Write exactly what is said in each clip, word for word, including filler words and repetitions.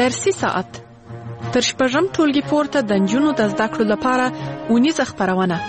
فارسي ساعت تر شپږم ټولګي پورته د نجونو د زده کړو لپاره اونیزه خپرونه.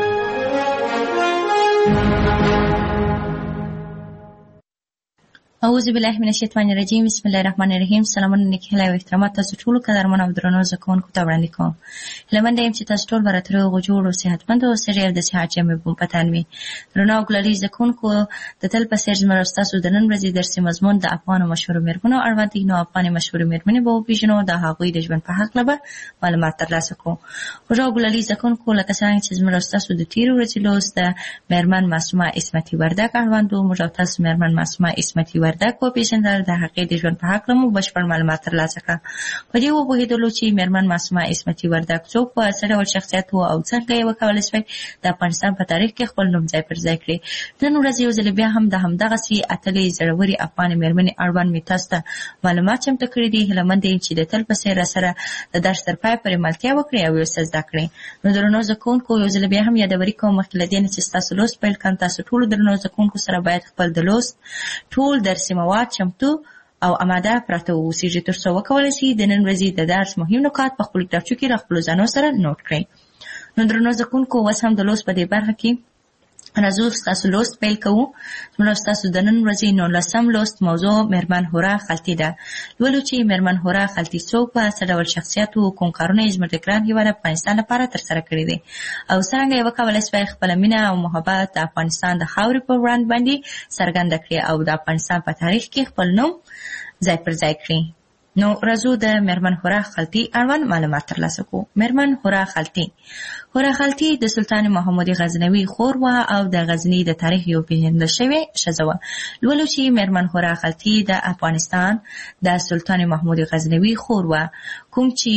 اعوذ بالله من الشیطان الرجیم. بسم الله الرحمن الرحیم. سلامونه نیک هیله او احترامات تاسو ټول قدرمن او درنو زده کوونکو ته وړاندې کوم. هیله منده یم چې تاسو ټول براتر او جوړ او صحتمند او سره د صحت جامې په پتان وي. درنو ګلالي زده کوونکو د تل په سر زموږ تاسو د نن ورځې درسي مضمون د افغان مشهور میرمنو اړوند دي. نو افغان مشهور میرمنې به وپیژنو د هغوی د ژوند په حق لبه معلومات ترلاسه کوو. خو ګلالي زده کوونکو لکه څنګه چې زموږ تاسو د تیر ورځې لوست د میرمن معصومه اسمتي وردک اړوند موږ تاسو میرمن معصومه اسمتي وردک وپیژندل. د هغې د ژوند په هکله مو بشپړ معلومات ترلاسه کړه. په دې وپوهېدلو چې میرمن معصومه اسمتي وردک څوک وه، څه ډول شخصیت و او څنګه یې وکولی شوی د افغانستان په تاریخ کې خپل نوم ځای پر ځای کړي. نن ورځ یو ځل بیا هم د همدغسې اتلې زړورې افغان میرمنې اړوند مې تاسو ته معلومات چمتو کړي دي. هیله منده یم چې د تل په څېر راسره د درس تر پایه پورې ملتیا وکړئ او یو څه زده کړئ. نو درنو زده کوونکو یو ځل بیا هم یادوري کوم مخکې له دې نه چې ستاسو لوست پیل کړم، تاسو ټولو درنو زده کوونکو سره باید خپل د لوست ټول درسي مواد چمتو او اماده پراته واوسیږي تر څو وکولی شي د نن ورځې د درس مهم نکات په خپلو کتابچو کې له خپلو ځانو سره نوټ کړئ. نو درنو زده کوونکو اوس هم د لوست په دې برخه کې راځو ستاسو لوست پیل کوو. زموږ ستاسو د نن ورځې نولسم لوست موضوع میرمن هورا خلطي ده. لولو چې میرمن هورا خلطي څوک وه، څه ډول شخصیت و، کوم کارونه یې زموږ د ګران هېواد افغانستان لپاره ترسره کړي دي او څرنګه یې وکولی شوی خپله مینه او محبت د افغانستان د خاورې په وړاندې باندې څرګنده کړي او د افغانستان په تاریخ کې خپل نوم ځای پر ځای کړي. نو راځو د میرمن هورا خلطي اړوند معلومات ترلاسه کوو. میرمن هورا خلطي هورا خلطي د سلطان محمود غزنوي خور وه او د غزني د تاریخ یو پیژندل شوې ښځه وه. لولو چې میرمن هورا خلطي د افغانستان د سلطان محمود غزنوي خور وه، کوم چې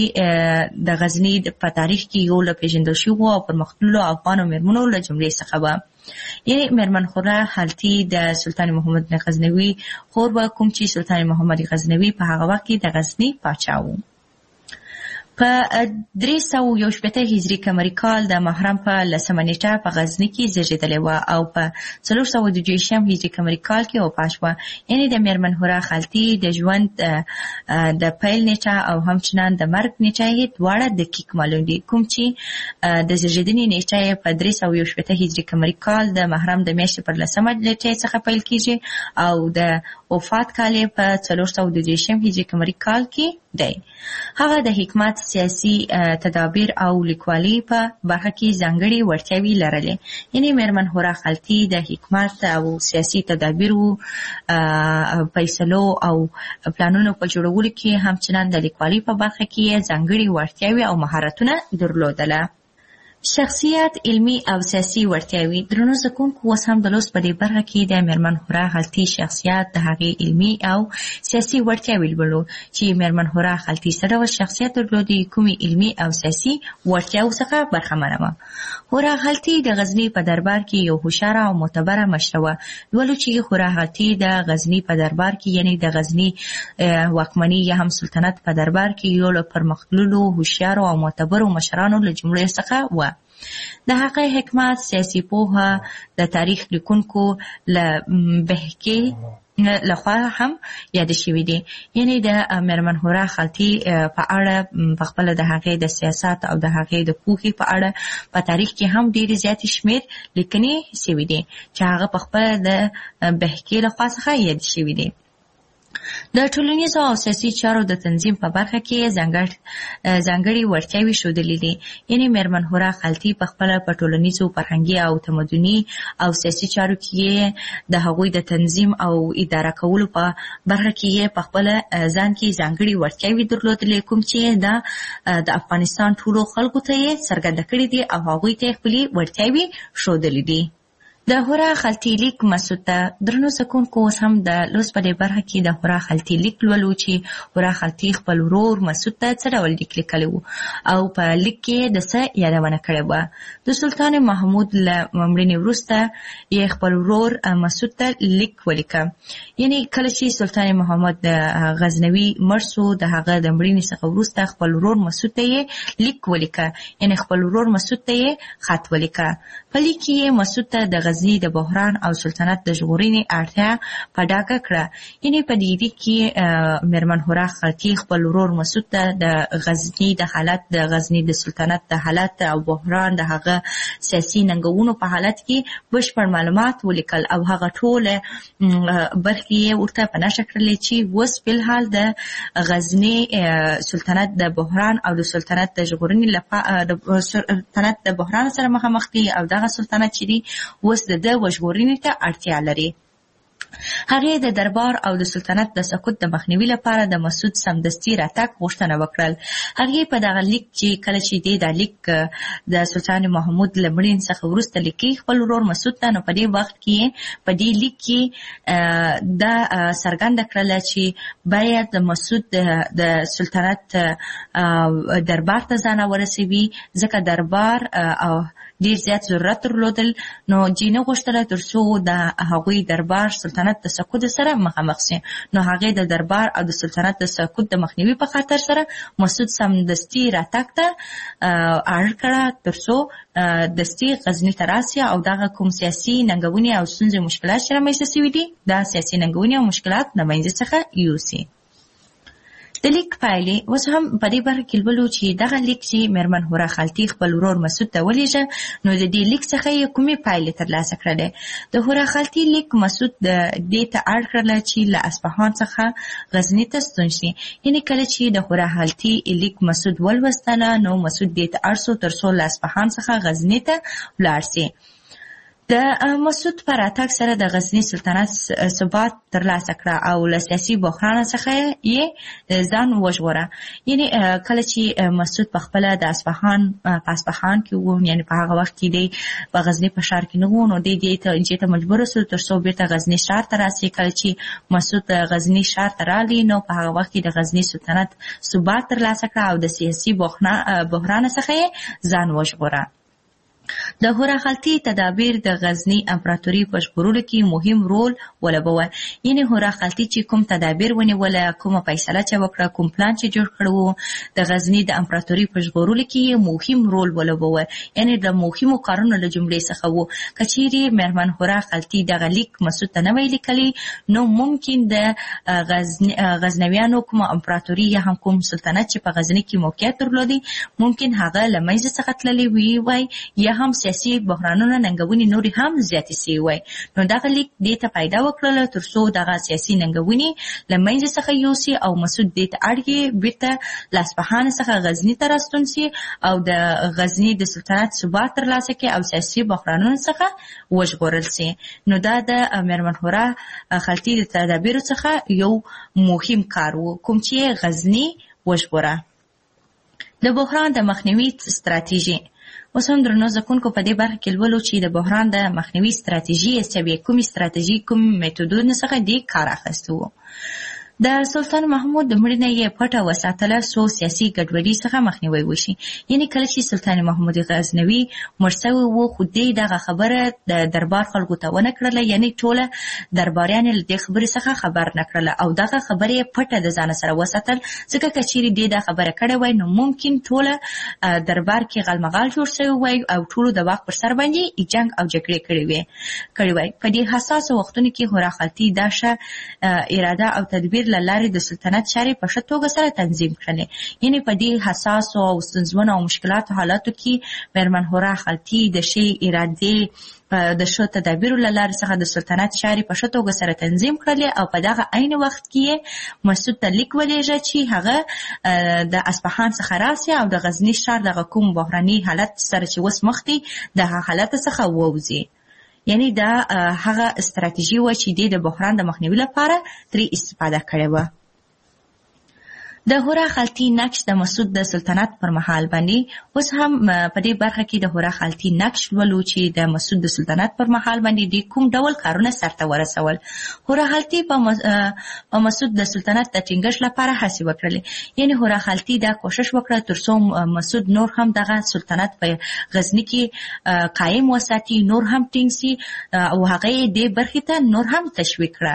د غزني په تاریخ کې یو له پیژندل شوو او پرمختللو افغانو میرمنو له جملې څخه وه. یعنې میرمن هورا خلطي د سلطان محمود غزنوي خور وه، کوم چې سلطان محمد غزنوي په هغه وخت کې د غزني پاچا و. په درې سوه یو شپېته هجري قمري کال د محرم په لسمه نیټه په غزني کې زیږېدلې وه او په څلور سوه دوه دېرشم هجري قمري کال کې وفات شوه. یعنې د میرمن هورا خلطي د ژوند د پیل نیټه او همچنان د مرګ نیټه یې دواړه دقیق معلوم دي، کوم چې د زیږېدنې نیټه یې په درې سوه یو شپېته هجري قمري کال د محرم د میاشتې پر لسمه نیټه څخه پیل کېږي او د وفات کال یې په څلور سوه دوه دېرشم هجري قمري کال کې دی. هغه د حکمت، سیاسي تدابیر او لیکوالي په برخه کې ځانګړې وړتیاوې لرلې. یعنې میرمن هورا خلطي د حکمت او سیاسي تدابیرو، فیصلو او پلانونو په جوړولو کې همچنان د لیکوالي په برخه کې ځانګړې وړتیاوې او مهارتونه درلودله. شخصیت، علمي او سیاسي وړتیاوې. درنو زده کوونکو اوس هم د لوست په دې برخه کې د میرمن هورا خلطي شخصیت، د هغې علمي او سیاسي وړتیاوې لولو چې میرمن هورا خلطي څه ډول شخصیت درلودي، کومې علمي او سیاسي وړتیاوو څخه برخمنه وه. هورا خلطي د غزني په دربار کې یو هوښیاره او معتبره مشره وه. لولو چې هورا خلطي د غزني په دربار کې یعنې د غزني واکمني یا هم سلطنت په دربار کې یو له پرمختللو هوښیارو او معتبرو مشرانو له جملې څخه وه. د هغه حکمت، سیاسي پوهه د تاریخ لیکونکو له بهکې لخوا هم یاد شوي دي. یعنې د میرمن هورا خلطي په اړه په خپله د هغې د سیاست او د هغې د پوهې په اړه په تاریخ کې هم ډېرې زیاتې شمېر لیکنې شوي دي چې هغه په خپله د بهکې لخوا څخه یاد شوي دي. د ټولنیزو او سیاسي چارو د تنظیم په برخه کې ځانګړې وړتیاوې ښودلې دي. یعنې میرمن هورا خلطي په خپله په ټولنیزو، فرهنګي او تمدني او سیاسي چارو کې د هغوی د تنظیم او اداره کولو په برخه کې په خپله ځان کې ځانګړې وړتیاوې درلودلې، کوم چې د افغانستان ټولو خلکو ته یې څرګنده کړي دي او هغوی ته یې خپلې وړتیاوې ښودلې دي. د هورا خلطي لیک مسعود ته. درنو زده کوونکو اوس هم د لوست په دې برخه کې د هورا خلطي لیک لولو چې هورا خلطي خپل ورور مسعود ته څه ډول لیک لیکلی و او په لیک کې د څه یادونه کړې وه. د سلطان محمود له مړینې وروسته یې خپل ورور مسعود ته لیک ولیکه. یعنې کله چې سلطان محمد غزنوي مړ سو، د هغه د مړینې څخه وروسته خپل ورور مسعود ته یې لیک ولیکه. یعنې خپل ورور مسعود ته یې خط ولیکه. په لیک کې یې مسعود ته د غزنی د بحران او سلطنت د ژغورنې اړتیا په ډاګه کړه. یعنې په دې لیک کې میرمن هورا خلطي خپل ورور مسعود ته د غزنی د حالت د غزنی د سلطنت د حالت او بحران د هغه سیاسي ننګونو په حالت کې بشپړ معلومات ولیکل او هغه ټول برخې ورته په نښه کړلې چې اوس فلحال د غزنی سلطنت د بحران او د سلطنت د ژغورنې لپاره د سلطنت د بحران سره مخامخ دي او دغه سلطنت چې دی اوس د ده وژغورنې ته اړتیا لري. هغې د دربار او د سلطنت د سقوط د مخنیوي لپاره د مسعود سمدستي راتګ غوښتنه وکړل. هغې په دغه لیک چې کله چې دی دا لیک د سلطان محمود له مړینې څخه وروسته لیکي خپل ورور مسعود ته، نو په دې وخت کې په دې لیک کې دا څرګنده کړله چې باید د مسعود د سلطنت دربار ته ځان ورسوي، ځکه دربار او ډیر زیات ضرورت درلودل. نو جینه غوښتله تر څو د هغوی دربار سلطنت د سقوط سره مخامخ شي. نو هغې د دربار او د سلطنت د سقوط د مخنیوي په خاطر سره مسعود سمدستي راتګ ته اړ کړه تر څو دستي غزني ته راسي او دغه کوم سیاسي ننګونې او ستونزې مشکلات چې رامنځته شوي دي دا سیاسي ننګونې او مشکلات له منځه څخه یوسي. د لیک پایلې اوس هم په دې برخه کې لولو چې دغه لیک چې میرمن هورا خلطي خپل ورور مسعود ته ولېږه، نو د دې لیک څخه یې کومې پایلې ترلاسه کړلې. د هورا خلطي لیک مسعود دې ته اړ کړله چې له اصفهان څخه غزني ته ستون شي. یعنې کله چې د هورا خلطي لیک مسعود ولوستله نو مسعود دې ته اړ شو تر څو له اصفهان څخه غزني ته ولاړ شي. د مسعود په راتګ سره د غزني سلطنت ثبات ترلاسه کړه او له سیاسي بحران څخه یې ځان وژغوره. یعنې کله چې مسعود په خپله د اصفهان په اصفهان کې و، یعنې په هغه وخت کې دی په غزني په ښار کې نه و، نو دی دې ته مجبور شو تر څو بیرته غزني ښار ته راسي. کله چې مسعود غزني ښار ته راغی نو په هغه وخت کې د غزني سلطنت ثبات ترلاسه کړه او د سیاسي بحران څخه یې ځان وژغوره. د هورا خلطي تدابیر د غزني امپراتوري په ژغورلو کې مهم رول ولوبوه. یعنې هورا خلطي چې کوم تدابیر ونیوله، کومه فیصله چې وکړه، کوم پلان چې جوړ کړی و د غزني د امپراتوري په ژغورلو کې مهم رول ولوبوه. یعنې د مهمو کارونو له جملې څخه و. که چیرې میرمن هورا خلطي دغه لیک مسعود ته نه وی لیکلی نو ممکن د غزنویانو کومه امپراتوري یا هم کوم سلطنت چې په غزني کې موقعیت درلودی ممکن هغه له منځه څخه تللی وي وای یا هم سیاسي بحرانونه ننګونې نورې هم زیاتې سوي وای. نو دغه لیک دې ته پیدا وکړله تر څو دغه سیاسي ننګونې له منځه څخه یوسي او مسعود دې ته اړ یې بیرته له اصفهان څخه غزني ته راستون سي او د غزني د سلطنت ثبات ترلاسه کړي او سیاسي بحرانونو څخه وژغورل سي. نو دا د میرمن هورا خلطي د تدابیرو څخه یو مهم کار و کوم چې غزني وژغوره. د بحران د مخنیوي ستراتیژي اوس هم درنو زده کوونکو په دې برخه کې لولو چې د بحران د مخنیوي ستراتیژي څه کومې ستراتیژي کوم میتودونه څخه دې کار اخیستی و. د سلطان محمود د مړینې یې پټه وساتله څو سیاسي ګډوډۍ څخه مخنیوی وشي. یعنې کله چې سلطان محمود غزنوي مړ سوی و خو دې دغه خبره د دربار خلکو ته ونه کړله، یعنې ټوله درباریان له دې خبرې څخه خبر نه کړله او دغه خبرې یې پټه د ځانه سره وساتل، ځکه که چیرې دې دا خبره کړې وای نو ممکن ټوله دربار کې غالمغال جوړ سوی وای او ټولو د واک پر سر باندې جنګ او جګړې کړې وای کړې وای. په دې حساسو وختونو کې هورا خلطي دا ښه اراده او تدبیر له لارې د سلطنت چارې په ښه توګه سره تنظیم کړلې. یعنې په دې حساسو او ستونزمنو او مشکلاتو حالاتو کې میرمن هورا خلطي د ښې ارادې د ښه تدابیرو له لارې څخه د سلطنت چارې په ښه توګه سره تنظیم کړلې او په دغه عین وخت کې مسعود ته لیک ولېږه چې هغه د اصفهان څخه راسي او د غزني ښار دغه کوم بحراني حالت سره چې اوس مخ دی دغه حالت څخه ووځي. یعنی دا هغه استراتیژي و چې د بحران د مخنیوي لپاره ترې استفاده کړې وه. د هورا خلطي نقش د مسعود د سلطنت پر مهال باندې اوس هم په دې برخه کې د هورا خلطي نقش ولو چې د مسعود د سلطنت پر مهال باندې د کوم ډول کارونه سرته ورسول. هورا خلطي په مسعود د سلطنت د ټینګښت لپاره هڅې وکړلې. یعنی هورا خلطي دا کوشش وکړه تر څو مسعود نور هم دغه سلطنت په غزني کې قائم وساتي، نور هم ټینګ سي او هغه دې برخې ته نور هم تشویق کړه.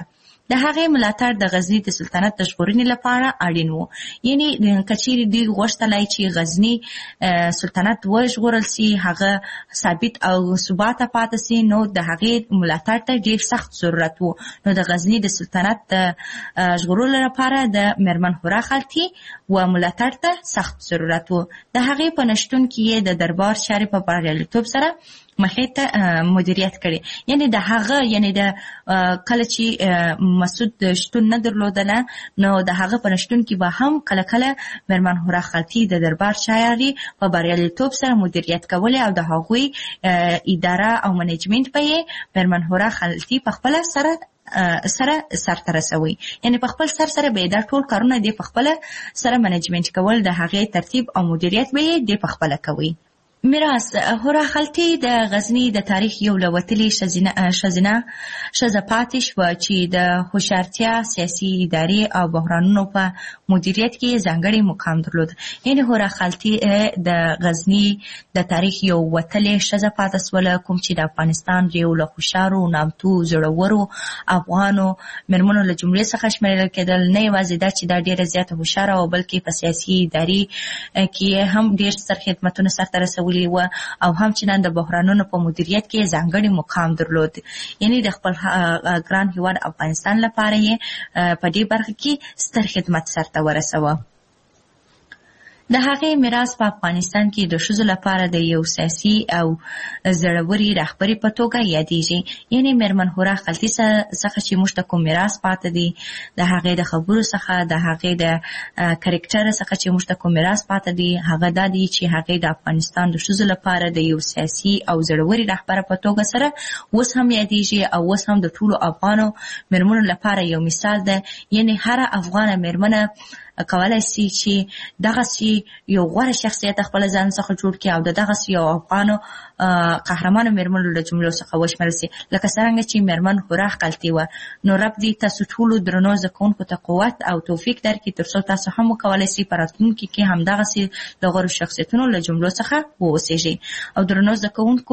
د هغې ملاتړ د غزني د سلطنت د ژغورنې لپاره اړین و. یعنی کچېرې دوی غوښتلی چې غزني سلطنت وژغورل سي، هغه ثابت او ثباته پاتې سي، نو د هغې ملاتړ ته ډېر سخت ضرورت و. نو د غزني د سلطنت د ژغورلو لپاره د میرمن هورا خلطي و ملاتړ ته سخت ضرورت و. د هغې په نشتون کې یې د دربار چارې په بریالیتوب سره مخې ته مدیریت کړي. یعنی د هغه یعنی د کله چې مسعود شتون نه درلودله، نو د هغه په نشتون کې به هم کله کله میرمن هورا خلطي د دربار چارې په بریالیتوب سره مدیریت کولې او د هغوی اداره او منیجمنت به یې میرمن هورا خلطي په خپله سره سره سرته رسوي. یعنی په خپل سر سره به دا ټول کارونه دی په خپل سره منیجمنت کول، د هغې ترتیب او مدیریت به یې دی په خپل کوي. میراث هورا خلطي د غزني د تاریخ یو له وتلې ښځینه ښځه پاتې شوه چې د هوښیارتیا، سیاسي، اداري او بحرانونو په مدیریت کې ځانګړی مقام درلود. یعنی هورا خلطي د غزني د تاریخ یو وتلې ښځه پاتې شوله، کوم چې د افغانستان یو له هوښیارو، نامتو، زړورو افغانو میرمنو له جملې څخه شمیرل کېدل. نه یوازې دا چې دا ډېره زیاته هوښیاره او بلکې په سیاسي اداري کې هم ډېر ستر خدمتونه سرته رسولي و او هم چې نن د بحرانونو په مدیریت کې ځانګړی مقام درلود. یعنی د خپل ګران هیواد افغانستان لپاره یې په دې برخه کې ستر خدمت سرته ورسوه. د هغې میراث په افغانستان کې د ښځو لپاره د یو سیاسي او زړوري رهبري په توګه یادېږي. یعنی میرمن هورا خلطي څخه چې موږ ته کوم میراث پاتې دی، د هغې د خبرو څخه، د هغې د کرکټر څخه چې موږ ته کوم میراث پاتې دی، هغه دا دی چې هغې د افغانستان د ښځو لپاره د یو سیاسي او زړوري رهبره په توګه سره اوس هم یادېږي او اوس هم د ټولو افغانو میرمنو لپاره یو مثال ده. یعنی هره افغانه میرمنه کولای شي چې دغسې یو غوره شخصیت خپل ځان څخه جوړ کړي او د دغسې یو افغانو قهرمانو میرمنو له جملو څخه وشمېرل شي، لکه څرنګه چې میرمن هورا خلطي وه. نو رب دې تاسو ټولو درنو زده کوونکو ته قوت او توفیق درکړي تر څو تاسو هم وکولای شئ په راتلونکي کې همدغسې د غوره شخصیتونو له جملو څخه واوسېږئ. او درنو زده کوونکو،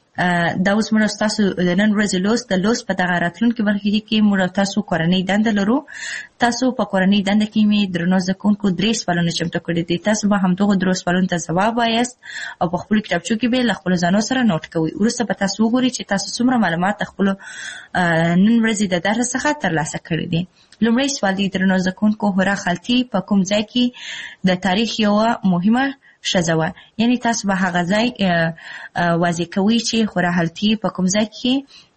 دا اوس موږ تاسو د نن ورځې لوست د لوست په دغه راتلونکي برخه کې موږ تاسو کورنۍ دنده لرو. تاسو په کورنۍ دنده کې مې درنو زده کوونکو درې سوالونه چمتو کړي دي. تاسو به همدغو درو سوالونو ته ځواب وایاست او په خپلو کتابچو کې به له خپلو ځانو سره نوټ کوئ. وروسته به تاسو وګورئ چې تاسو څومره معلومات د خپلو نن ورځې د درس څخه ترلاسه کړي دي. لومړی سوال دی، درنو زده کوونکو، هورا خلطي په کوم ځای کې د تاریخ یوه مهمه ښځه وه؟ یعنی تاسو به هغه ځای واضح کوئ چې هورا خلطي په کوم ځای کې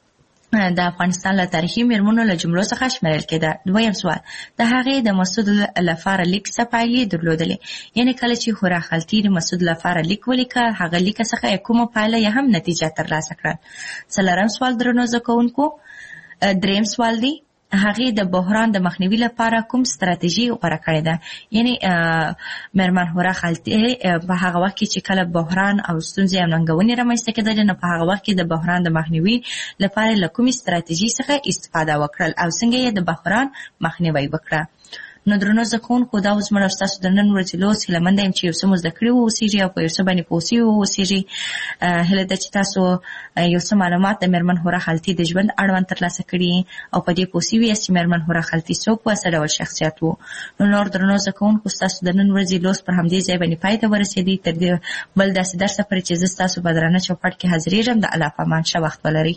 د افغانستان له تاریخي میرمنو له جملو څخه شمیرل کېده. دویم سوال، د هغې د مسعود لپاره لیک څه پایلې درلودلې؟ یعنی کله چې هورا خلطي د مسعود لپاره لیک ولیکه، هغه لیک څخه کومه پایله یا هم نتیجه ترلاسه کړه؟ څلورم سوال، درنو زده کوونکو، دریم سوال دی، هغې د بحران د مخنیوي لپاره کوم ستراتیژي غوره کړې ده؟ یعنی میرمن هورا خلطي په هغه وخت کې چې کله بحران او ستونزې او ننګونې رامنځته کېدلې، نو په هغه وخت کې د بحران د مخنیوي لپاره له کومې ستراتیژي څخه استفاده وکړل او څنګه یې د بحران مخنیوی وکړه؟ نو درنو زده کوونکو، دا اوس موږ ستاسو د نن ورځې لوست هیله منده یم چې یو څه مو زده کړي واوسېږي او په یو څه باندې پوه سوي واوسېږي. هیله ده چې تاسو یو څه معلومات د میرمن هورا خلطي د ژوند اړوند ترلاسه کړي او په دې پوه سوي یاست چې میرمن هورا خلطي څوک وه، څه ډول شخصیت و. نو نور درنو زده کوونکو، ستاسو د نن ورځې لوست پر همدې ځای باندې پای ته ورسېدی. تر دې بل داسې درسه پورې چې زه ستاسو په درانه چوپړ کې حاضرېږم، د الله په امان ښه وخت ولرئ.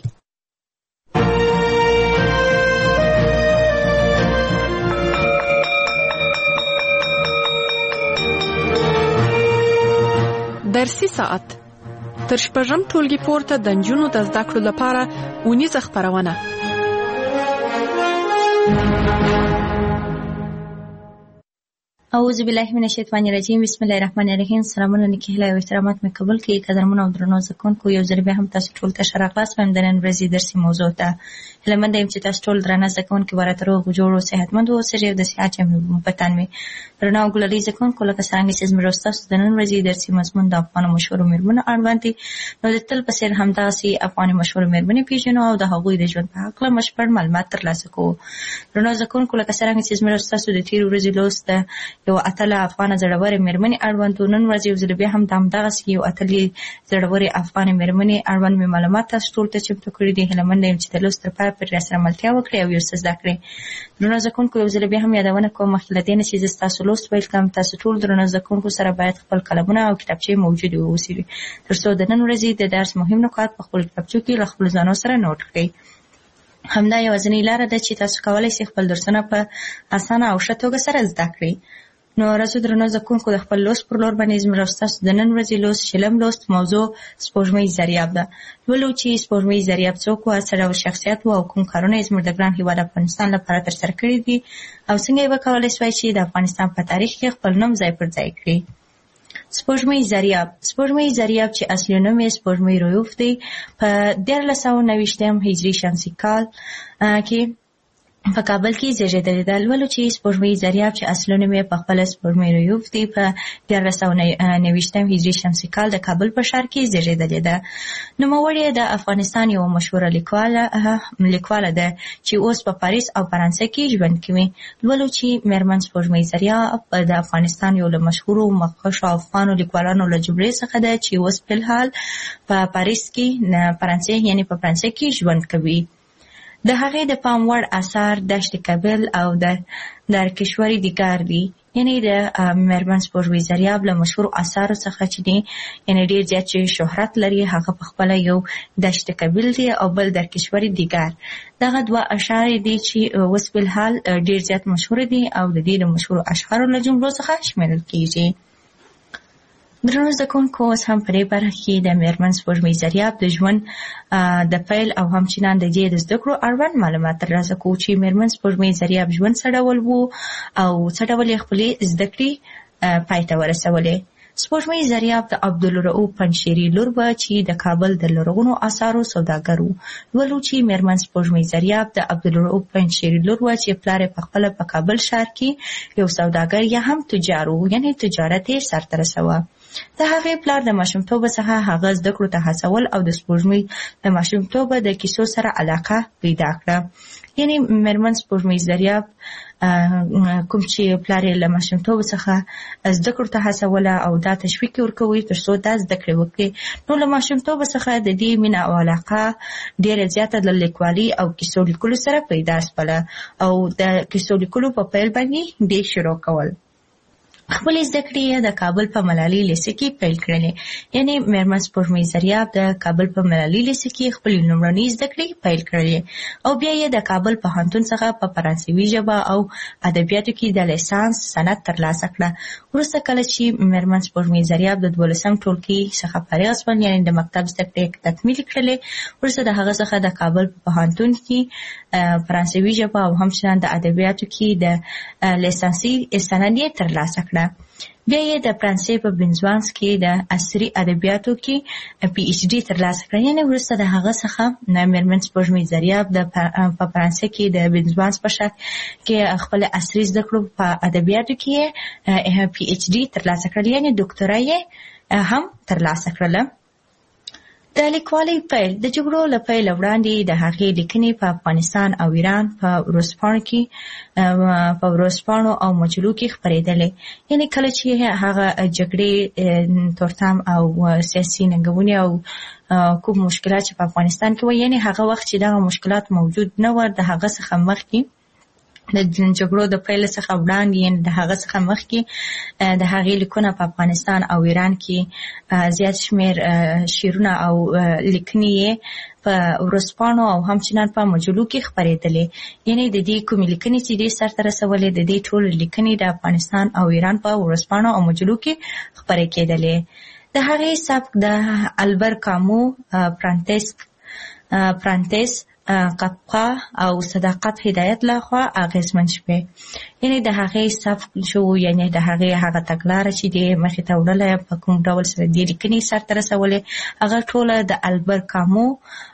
درسي ساعت تر شپږم ټولګي پورته د نجونو د زده کړو لپاره اونیزه خپرونه. اعوذ بالله من الشیطان الرجیم، بسم الله الرحمن الرحیم. سلامونه نیکه او احترامات مې قبول کړئ. قدرمن او درنو زده کوونکو، یو ځل بیا هم تاسو ټول ته ښه راغلاست وایم د نن ورځې درسي موضوع ته. هیله منده یم چې تاسو ټول درانه زده کوونکي به راته روغ جوړ او صحتمند واوسئ او د صحت وطن وي. درنو او ګلالي زده کوونکو، لکه څرنګه چې زموږ ستاسو د نن ورځې درسي مضمون د افغانو مشهورو میرمنو اړوند دی، نو د تل په څېر همداسې افغاني مشهورو میرمنې پېژنو او د هغوی د ژوند په هکله بشپړ معلومات ترلاسه کوو. درنو زده کوونکو، لکه څرنګه چې زموږ ستاسو د تېرې ورځې لوست یو اتله افغانه زړورې مېرمنې اړوند نن ورځ یو ځل بیا هم د همدغسې یو اتلې زړورې افغانې مېرمنې اړوند مې معلومات تاسو ټولو ته چمتو کړي دي. هیله منده یم چې د لوست تر پایه پورې راسره ملتیا وکړئ او یو څه زده کړئ. درنو زده کوونکو یو ځل بیا هم یادونه کوم مخکې له دې نه چې زه ستاسو لوست پیل کړم تاسو ټول درنو زده کوونکو سره باید خپل قلمونه او کتابچې موجودې واوسي تر څو د نن ورځې د درس مهم نکات په خپلو کتابچو کې له خپلو ځانو سره نوټ کړئ. همدا یوازینۍ لاره ده چې تاسو کولی شئ خپل درسونه په اسانه او ښه توګه سره زده کړئ. نو راځو درنو زده کوونکو د خپل لوست پر لور باندې زموږ او ستاسو د نن ورځې لوست شلم لوست موضوع سپوږمۍ ضریاب ده. لولو چې سپوږمۍ ضریاب څوک و، څه ډول شخصیت و او کوم کارونه یې زموږ د ګران هېواد افغانستان لپاره ترسره کړي دي او څنګه یې به کولی سوای چې د افغانستان په تاریخ کې خپل نوم ځای پر ځای کړي. سپوږمۍ ضریاب سپوږمۍ ضریاب چې اصلي نوم یې سپوږمۍ رویوف دی په دیارلس سوه نوېشتم هجري شمسي کال کې په کابل کې زیږېدلې ده. لولو چې سپوږمۍ ضریاب چې اصلي نوم یې پخپله سپوږمۍ رویوف دی په دیارلس سوه نوېشتم هجري شمسي کال د کابل په ښار کې زیږېدلې ده. نوموړې د افغانستان یوه مشهوره لیکواله لیکواله ده چې اوس په پاریس او فرانسه کې ژوند کوي. لولو چې میرمن سپوږمۍ ضریاب د افغانستان یو له مشهورو مخکښو افغانو لیکوالانو له جملې څخه ده چې اوس فلحال په پاریس کې فرانسې یعنې په فرانسه کې ژوند کوي. د هغې د پام وړ اثار دشت کابل او د درکشوري دیګار دي. یعنې د میرمن سپوږمۍ ضریاب له مشهورو اثارو څخه چې دي یعنې ډېر زیات چې شهرت لري هغه پخپله یو دشت کابل دی او بل درکشوري دیګار. دغه دوه اشعار دي چې اوس فلحال ډېر زیات مشهوره دي او د دې د مشهورو اشعارو له جملو څخه شمیرل کیږي. درنو زده کوونکو اوس هم په دې برخه کې د میرمن سپوږمۍ ضریاب د ژوند د پیل او همچنان د دې د زده کړو اړوند معلومات ترلاسه کوو چې میرمن سپوږمۍ ضریاب ژوند څه ډول و او څه ډول یې خپلې زده کړې پای ته ورسولې. سپوږمۍ ضریاب د عبدالرؤف پنجشیري لور وه چې د کابل د لرغونو آثارو سوداګر و. لولو چې میرمن سپوږمۍ ضریاب د عبدالرؤف پنجشیري لور وه چې پلار یې پخپله په کابل ښار کې یو سوداګر یا هم تجار و یعنې تجارت یې سرته رسوه. د هغې پلار د ماشومتوبه څخه هغه زده کړو ته هڅول او د سپوږمۍ د ماشومتوبه د کیسو سره علاقه پیدا کړه. یعنې میرمن سپوږمۍ ضریاب کوم چې پلار یې له ماشومتوبه څخه زده کړو ته هڅوله او دا تشویق یې ورکوي تر څو دا زده کړې وکړي. نو له ماشومتوبه څخه د دې مینه او علاقه ډېره زیاته د لیکوالي او کیسو لیکلو سره پیدا شوله او د کیسو لیکلو په پیل باندې دې شروع کول. خپلې زده کړې یې د کابل په ملالۍ لیسې کې پیل کړلې. یعنې میرمن سپوږمۍ ضریاب د کابل په ملالۍ لیسې کې خپلې لومړنۍ زده کړې پیل کړلې او بیا یې د کابل پوهنتون څخه په فرانسوي ژبه او ادبیاتو کې د لیسانس سند ترلاسه کړه. وروسته کله چې میرمن سپوږمۍ ضریاب د دولسم ټولګي څخه فارغ شول یعنې د مکتب زده کړې تکمیل کړلې، وروسته د هغه څخه د کابل په پوهنتون کې فرانسوي ژبه او همچنان د ادبیاتو کې د لیسانسي سند یې ترلاسه کړه. بیا یې د فرانسې په بنزوانس کې د عصري ادبیاتو کې پی ایچ ډي ترلاسه کړه. یعنې وروسته د هغه څخه میرمن سپوږمۍ ضریاب د په فرانسې کې د بنزوانس په ښار کې خپل عصري زده کړو په ادبیاتو کې پی ایچ ډي ترلاسه کړل، یعنې ډاکټرا یې هم ترلاسه کړله. د لیکوالۍ پیل د جګړو له پیله وړاندې د هغې لیکنې په افغانستان او ایران په ورځپاڼو کې په ورځپاڼو او مجلو کې خپرېدلې. یعنې کله چې هغه جګړې تورتم او سیاسي ننګونې او کوم مشکلات چې په افغانستان کې وو، یعنې هغه وخت چې دغه مشکلات موجود نه وو د هغه څخه مخکې د جګړو د پیل څخه وړاندې یعنې د هغه څخه مخکې د هغې لیکونه په افغانستان او ایران کې زیات شمېر شعرونه او لیکنې یې په ورځپاڼو او همچنان په مجلو کې خپرېدلې. یعنې د دې کومې لیکنې چې دې سرته رسولې د دې ټولې لیکنې د افغانستان او ایران په ورځپاڼو او مجلو کې خپرې کېدلې. د هغې سبک د البر کامو پرانتیس پرانتیس قفقه او صداقت هدایت لخوا اغیزمن شوې. یعنې د هغې سبک شو یعنې د هغې هغه تګلاره چې دې مخې ته وړله په کوم ډول سره دې لیکنې سرته رسولې هغه ټوله د البر کامو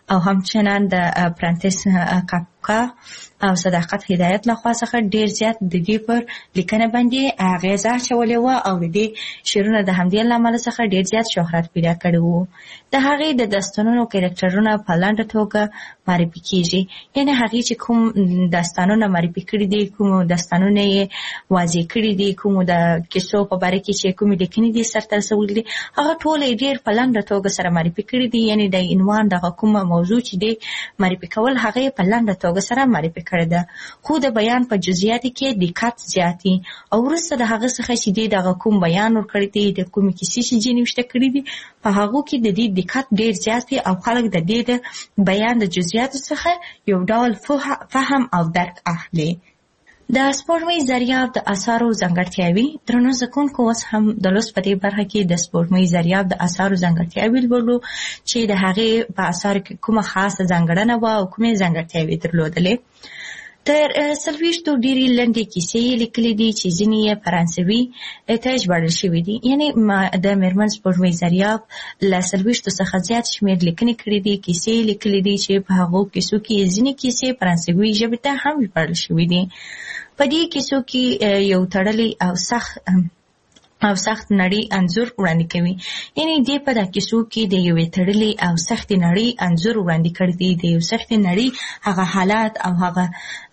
او همچنان د پرانتس کاپکا او صداقت هدایت لخوا څخه ډیر زیات د دې پر لیکنه باندې اغیزه اچولې وه او د دې شعرونه د همدې له امله څخه ډیر زیات شهرت پیدا کړی و. د هغې د داستانونو کرکټرونه په لنډه توګه معرفي کیږي، یعنې هغې چې کوم داستانونه معرفي کړي دي، کوم داستانونه یې واضح کړي دي، کوم د کیسو په باره کې چې کومې لیکنې دي سرته رسولي دي، هغه ټول یې ډیر په لنډه توګه سره معرفي کړي دي. یعنې د عنوان دغه کومه موضوع چې دی معرفي کول هغه یې په لنډه توګه سره معرفي کړی ده، خو د بیان په جزئیاتو کې دقت زیاتي او وروسته د هغه څخه چې دی دغه کوم بیان ورکړی دی، د کومې کیسې چې ځینې وشته کړي دي په هغو کې د دې دقت ډیر زیات وي او خلک د دې د بیان د جزئیاتو څخه یو ډول فهم او درک اخلي. د سپوږمۍ ذریاب د اثارو ځانګړتیاوې. درنو زده کوونکو، اوس هم د لوست په دې برخه کې د سپوږمۍ ذریاب د اثارو ځانګړتیاوې لولو چې د هغې په اثارو کې کومه خاصه ځانګړنه وه او کومې ځانګړتیاوې درلودلې. تر څلوېښتو ډېرې لنډې کیسې یې لیکلي دي چې ځینې یې فرانسوي ته ژباړل شوي دي. یعنې د میرمن سپوږمۍ ذریاب له څلوېښتو څخه زیات شمېر لیکنې کړي دي، کیسې یې لیکلي دي چې په هغو کیسو کې ځینې کیسې فرانسوي ژبې ته هم ژباړل شوي دي. په دې کیسو کې یو تړلی او سخت او سخت نړۍ انځور وړاندې کوي. یعنې دې په دا کیسو کې د یوې تړلې او سختې نړۍ انځور وړاندې کړی دی. د یو سختې نړۍ هغه حالات او هغه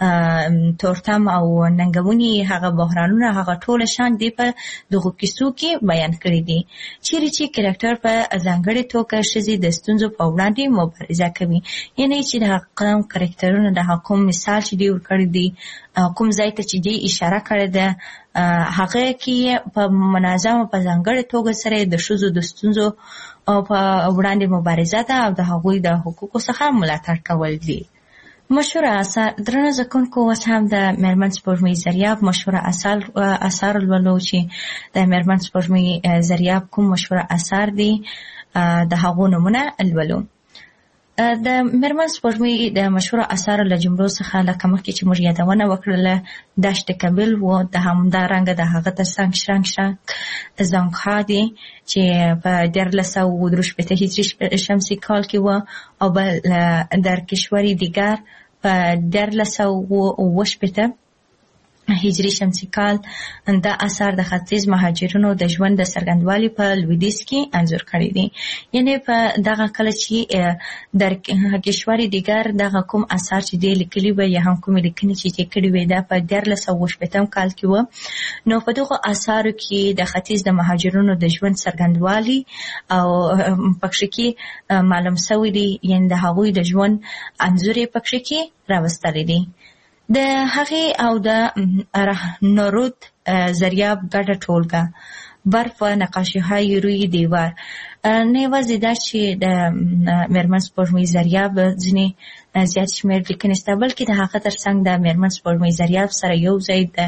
تورتم او ننګونې، هغه بحرانونه، هغه ټوله شان دې په دغو کیسو کې بیان کړي دي. چیرې چې کرکټر په ځانګړې توګه ښځې د ستونزو په وړاندې مبارزه کوي. یعنې چې د هغه کرکټرونه د هغه کوم مثال چې دی ورکړی دی، کوم ځای ته چې دی اشاره کړې ده، هغه کې په منظمه په ځانګړې توګه سره د ښځو د ستونزو په وړاندې مبارزه ده او د هغوی د حقوقو څخه ملاتړ کول دي. مشهوره اثار. درنو زده کوونکو، اوس هم د میرمن سپوږمۍ ذریاب مشهوره اثار اثار لولو چې د میرمن سپوږمۍ ذریاب کوم مشهوره اثار دي د هغو نومونه لولو. د میرمن سپوږمۍ د مشهوره اثارو له جملو څخه لکه مخکې چې موږ یادونه وکړله دشت کابل و، د همدارنګه د هغه تر څنګ شرنګ شرنګ زانګها دی چې په دیارلس سوه درې شپېته هجري شمسي کال کې و، او بل در کشوری دیگر په دیارلس سوه اوه شپېته هجري شمسي کال. دا اثار د ختیځ مهاجرینو د ژوند د څرګندوالي په لویدیځ کې انځور کړي دي. یعنې په دغه کله چې در کشوری دیگر دغه کوم اثار چې دی لیکلي وه یا هم کومې لیکنې چې یې کړي وې دا په دیارلس سوه اوه شپېتم کال کې وه. نو په دغو اثارو کې د ختیځ د مهاجرینو د ژوند څرګندوالي او پکښې کې معلوم سوی دی، یعنې د هغوی د ژوند انځور یې پکښې کې راوستلی دی. د هغې او د رهنورود ذریاب ګډه ټولګه برف و نقاشی‌های روی دیوار. نه یوازې دا چې د میرمن سپوږمۍ ذریاب ځینې زیات شمېر لیکنې شته، بلکې د هغه تر څنګ د میرمن سپوږمۍ ذریاب سره یو ځای د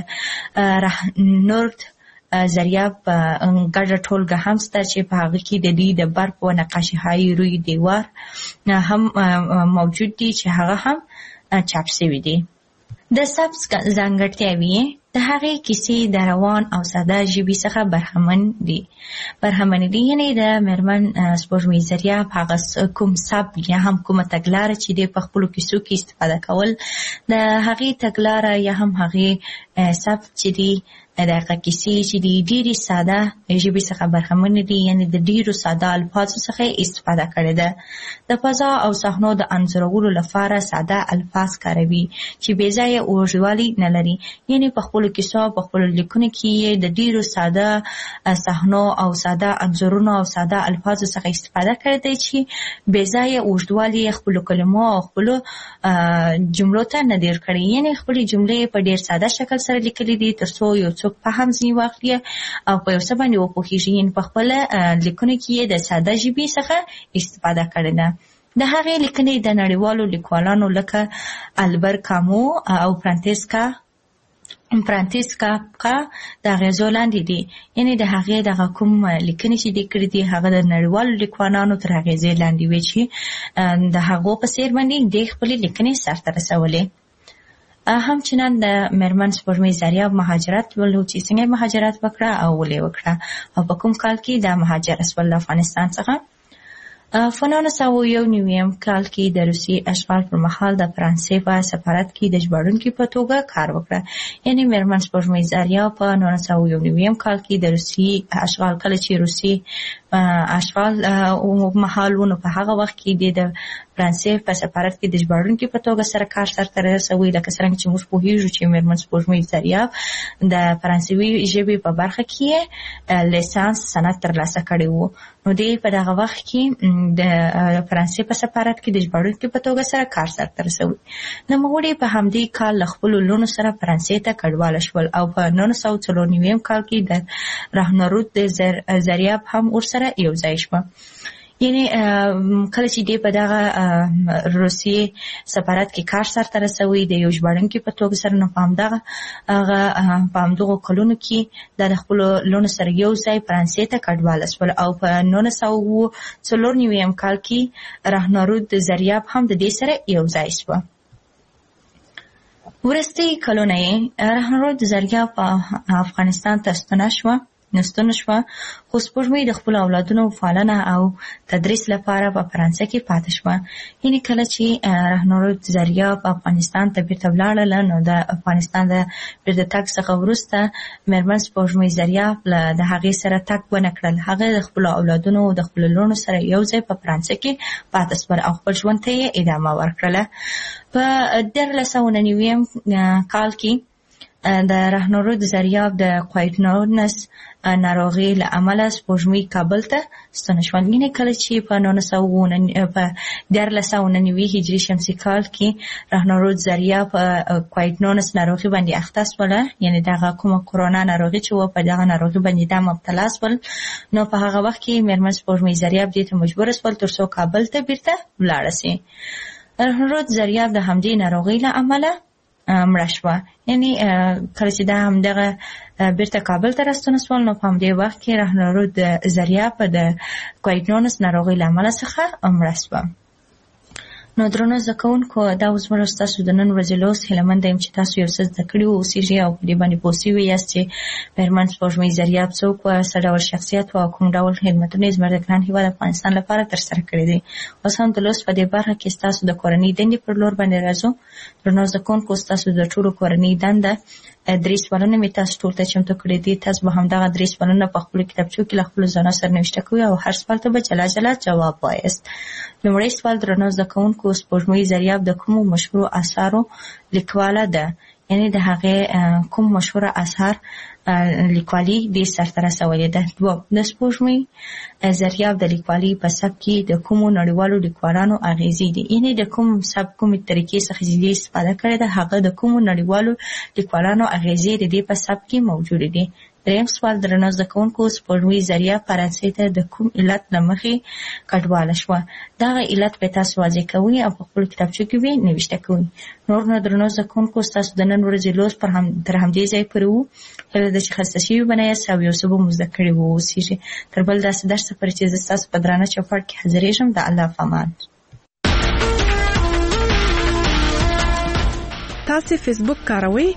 رهنورد ذریاب ګډه ټولګه هم شته چې په هغه کې د دې د برف و نقاشی‌های روی دیوار هم موجود دي چې هغه هم چاپ شوي دي. د سبز ځانګړتیاوې. د هغې کیسې د روان او ساده ژبې څخه برخمن دي برخمن دي یعنې د میرمن سپوږمۍ ذریاب هغه کوم سبک یا هم کومه تګلاره چې دی په خپلو کیسو کې استفاده کول، د هغې تګلاره یا هم هغې سبک چې دی د هغه کیسې چې دی ډېرې ساده ژبې څخه برخمن دي، یعنې د ډېرو ساده الفاظو څخه استفاده کړې ده. د فضا او صحنو د انځورولو لپاره ساده الفاظ کاروي چې بې ځایه اوږدوالی نه لري. یعنې په خپلو کیسو په خپلو لیکنو کې یې د ډېرو ساده صحنو او ساده انځورونو او ساده الفاظو څخه استفاده کړې ده چې بې ځایه اوږدوالی یې خپلو کلمو او خپلو جملو ته نه ډېر کړي. یعنې خپلې جملې په ډېر ساده شکل سره لیکلي دي تر څو یو څوک په هم ځینې واخلي او په یو څه باندې وپوهېږي. یعنې په خپله لیکنو کې یې د ساده ژبې څخه استفاده کړې ده. د هغې لیکنې د نړیوالو لیکوالانو لکه البر کامو او فرانتسکا فرانتسکا کا د اغېزو لاندې دي. یعنې د هغې دغه کوم لیکنې چې دي کړي دي هغه د نړیوالو لیکوالانو تر اغېزې لاندې وي چې د هغو په څېر باندې دې خپلې لیکنې سرته رسولې. همچنان د میرمن سپوږمۍ ذریاب مهاجرت ولو چې څنګه مهاجرت وکړه او ولې وکړه او په کوم کال کې دا مهاجر شول له افغانستان څخه. په نولس سوه یو نویم کال کې د روسي اشغال پر مهال د فرانسې په سفارت کې د ژباړونکي په توګه کار وکړه. یعنې میرمن سپوږمۍ زریا په نولس سوه یو نویم کال کې د روسي اشغال کله چې روسي اشغال مهال و، نو په هغه وخت کې د فرانسې په سفارت کې د ژباړونکي په توګه سره کار سرته رسوي. لکه څرنګه چې موږ پوهیږو چې میرمن سپوږمۍ زریا د فرانسوي ژبې په برخه کې لیسانس سند ترلاسه کړی و. نو دی په دغه وخت کې د فرانسې په سفارت کې د ژباړونکي په توګه سره کار سرته رسوي. نوموړي په همدې کال له خپلو لوڼو سره فرانسې ته کډواله شول او په نولس سوه څلور نویم کال کې د راهنرود د زریاب هم ورسره یو ځای شوه. یعنی کله چې دی په دغه روسي سفارت کې کار سرته رسوي د یو ژباړونکي په توګه سره، نو په همدغه هغه په همدغو کلونو کې د خپلو لوڼو سره یو ځای فرانسې ته کډواله شول او په نولس سوه څلور نویم کال کې راهنرود د زریاب هم د دې سره یو ځای شوه. وروستي کلونه یې راهنرود د زریاب په افغانستان ته ستنه شوه نستون شوه، خو سپوږمۍ د خپل اولادونو پالنه او تدریس لپاره په فرانسه کې پاتې شوه. یعنې کله چې راهنرود زریا په افغانستان ته بیرته ولاړله، نو د افغانستان د بیرته تګ څخه وروسته میرمن سپوږمۍ زریا د هغې سره تګ ونه کړل. هغه د خپلو اولادونو او د خپلو لوڼو سره یو ځای په فرانسه کې پاتې شول او خپل ژوند ته یې ادامه ورکړله. په دیارلس سوه نویم کال کې د راهنرود زریاب د کویډنونس ناروغي له امله سپوږمۍ کابل ته ستنه شول. یعنې کله چې په نولس سوه په دیارلس سوه نوي هجري شمسي کال کې راهنرود زریاب په کویډنونس ناروغي باندې اخته شوله، یعنې دغه کومه کرونا ناروغي چې وه په دغه ناروغي باندې دا مبتلا شول، نو په هغه وخت کې میرمن سپوږمۍ زریاب دې ته مجبوره شول تر څو کابل ته بیرته ولاړه شي. راهنرود زریاب د همدې ناروغۍ له امله مړه شوه. یعنی کله چې دا همدغه بیرته کابل ته راستنه شول، نو په همدې وخت کې راهنرود زریا په د کویډنونس ناروغۍ له امله څخه مړه شوه. نو درنو زده کوونکو، دا اوس زموږ ستاسو د نن ورځې لوست. هیله منده یم چې تاسو یو څه زده کړي واوسیږئ او په دې باندې پوه شوي یاست چې میرمن سپوږمۍ زریاب څوک وه، څه ډول شخصیت وه او کوم ډول خدمتونه یې زموږ د ګران هېواد افغانستان لپاره ترسره کړي دي. اوس هم د لوست په دې برخه کې ستاسو د کورنۍ دندې پر لور باندې راځو. درنو زده کوونکو، ستاسو د ټولو کورنۍ دنده درې سوالونه مې تاسو ټول ته چمتو کړي دي. تاسو به همدغه درې سوالونه په خپلو کتابچو کې له خپلو ځانو سره نوشته کوئ او هر سوال ته به جلا جلا جواب وایاست. لومړی سوال: درنو زده کوونکو، سپوږمۍ زریاب د کومو مشهورو اثارو لیکواله ده؟ یعنې د هغې کوم مشهوره اثار لیکوالي دې سرته رسولې ده. دوه: د سپوږمۍ زریاب د لیکوالي په سبک کې د کومو نړیوالو لیکوالانو اغیزې دي؟ یعنې د کوم سبک کومې طریقې څخه چې دې استفاده کړې ده، هغه د کومو نړیوالو لیکوالانو اغیزې د دې په سبک کې موجودې دي. دریم سوال: درنو زده کوونکو، سپوږمۍ زریاب فرانسې ته د کوم علت له مخې کډواله شوه؟ دغه علت به تاسو واضح کوئ او په خپلو کتابچو کې به نوشته کوئ. نور نو درنو زده کوونکو، ستاسو د نن ورځې لوست پر هم تر همدې ځای پورې وو. هیله ده چې خسته شوي به نه یاست او یو څه به مو زده کړي واوسیږي. تر بل داسې درسه پورې چې زه ستاسو په درانه چوپړ کې حاضرېږم. د الله په امان. تاسو فیسبوک کاروئ؟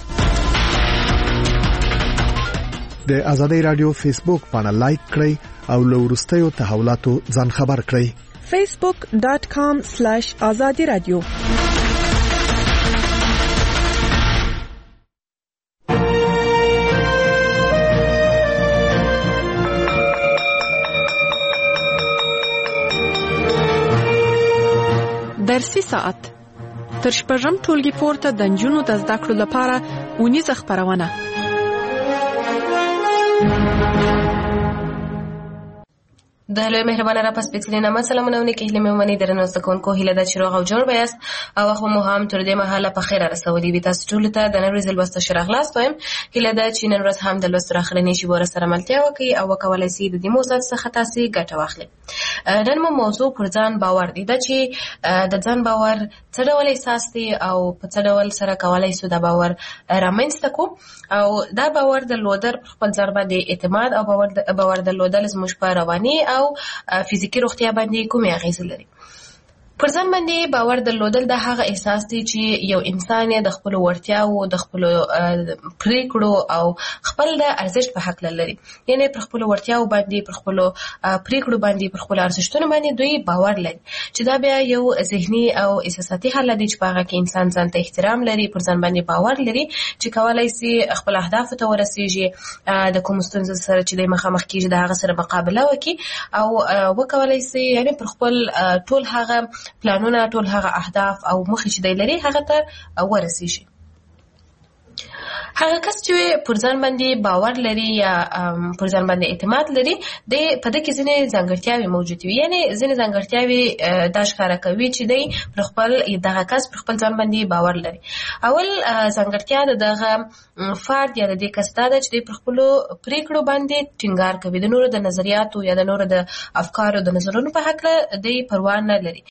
د آزادۍ رادیو فیسبوک پاڼه لایک کړئ او له وروستیو تحولاتو ځان خبر کړئ. فیسبوک ډاٹ کام سلیش آزادي رادیو. درسي ساعت تر شپږم ټولګي پورته د نجونو د زده کړو لپاره اونیزه خپرونه. د هلوی مهربانه را پس پیڅلې نامه سلامونه او نیکې هیلې مې ومنئ. درنو زده کوونکو، هیله ده چې روغ او جوړ به یاست او وخت مو هم تر دې مهاله په خیر رسولي وي. تاسو ټولو ته د نن ورځې لوست ښه راغلاست وایم. هیله ده چې نن ورځ هم د لوست راخلنې شیبو سره ملتیا وکړئ او وکولای شئ د دې موضوع څخه تاسو ګټه واخلئ. نن مو موضوع پر ځان باور دی، دا چې د ځان باور څه ډول احساس دی او په څه ډول سره کولای شو دا باور رامنځته کړو او دا باور درلودل په خپل ځان باندې اعتماد او باور باور درلودل زموږ په رواني او فزیکي روغتیا باندې کومې اغیزې لري. پر ځان باندې باور درلودل د هغه احساس دی چې یو انسان د خپل وړتیاو د خپل پریکړو او خپل د ارزښت په حق لري، یعنی پر خپل وړتیاو باندې، پر خپل پریکړو باندې، پر خپل ارزښتونو باندې دوی باور لري، چې دا بیا یو ذهني او احساساتي حالت دی چې په هغه کې انسان ځان ته احترام لري، پر ځان باندې باور لري چې کولای شي خپل اهداف ته ورسیږي، د کوم ستونزې سره چې د مخامخ کیږي د هغه سره مقابله وکړي او وکولای شي یعنی پر خپل ټول هغه پلانونه، ټول هغه اهداف او مخې چې دی لري هغه ته ورسیږي. هغه کس چې پر ځان باندې باور لري یا پر ځان باندې اعتماد لري د په دې کې ځینې ځانګړتیاوې موجود وي، یعنی ځینې ځانګړتیاوې دا ښکاره کوي چې دی پر خپل دغه کس پر خپل ځان باندې باور لري. اول ځانګړتیا د دغه فرد یا د دې کس دا ده چې دی پر خپلو پریکړو باندې ټینګار کوي، د نورو د نظریاتو یا د نورو د افکارو د نظرونو په هکله دی پروا نه لري،